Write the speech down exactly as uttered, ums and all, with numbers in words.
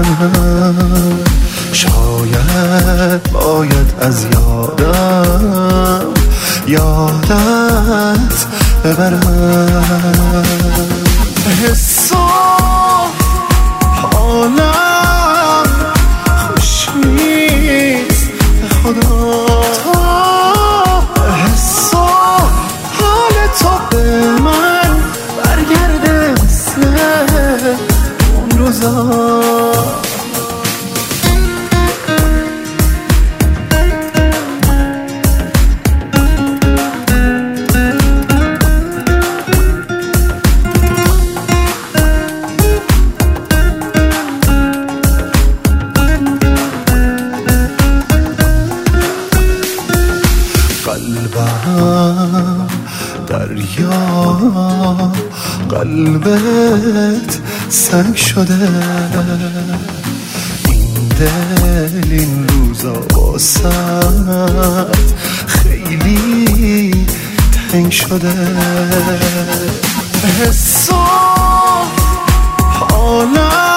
شاید باید از یادم یادت ببرم. حس و حالم خوش نیست به خدا، حس و حال تو به من برگرده مثل اون روزا. قلبم دریا، قلبت سنگ شده، این دل این روزا واسد خیلی تنگ شده. حس و حالم